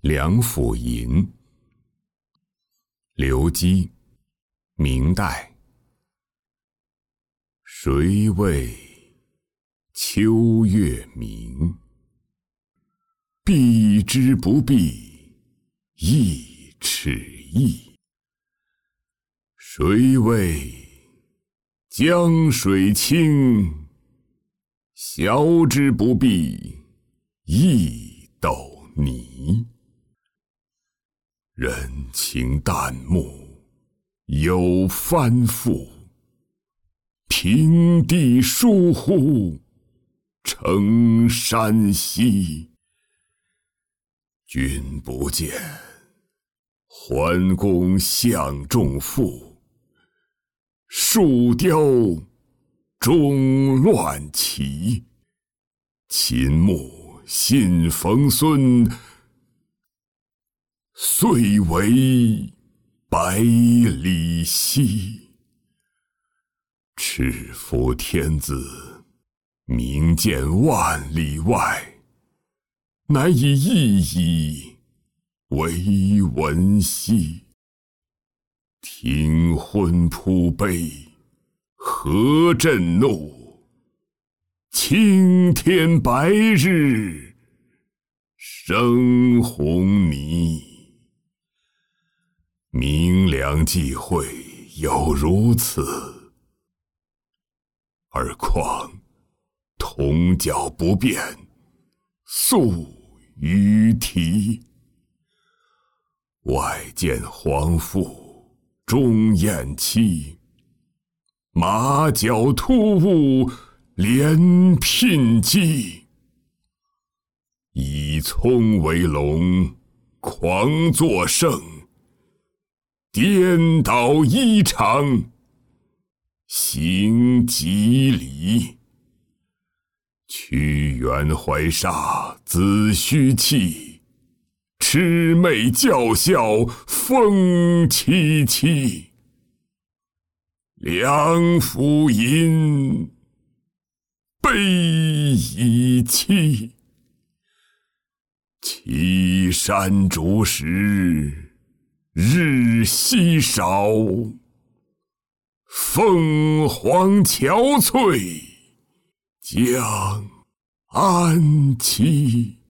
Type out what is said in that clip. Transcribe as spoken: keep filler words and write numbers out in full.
梁甫吟，刘基，明代。谁谓秋月明？避之不避，一尺意。谁谓江水清？晓之不避，一斗泥。人情淡漠，有翻覆。平地疏忽，成山兮。君不见，桓公向仲父。树雕终乱齐。秦穆信冯孙。遂为百里奚。赤腹天子，明见万里外。乃以一以为文兮。听昏扑悲，何震怒？青天白日，生红泥。明良忌讳有如此，而况同角不变，素于啼。外见皇父，中厌妻。马脚突兀，连聘鸡。以葱为龙，狂作圣。颠倒衣裳，行极礼。屈原怀沙，子虚弃。魑魅教笑，风凄凄。梁甫吟，悲以泣。岐山竹石，日夕少。凤凰憔悴，将安栖？